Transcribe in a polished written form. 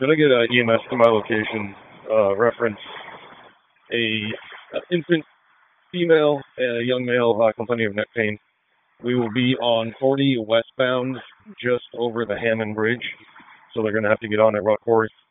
Could I get an EMS to my location? Reference a infant female and a young male complaining of neck pain. We will be on 40 westbound, just over the Hammond Bridge. So they're going to have to get on at Rock Quarry.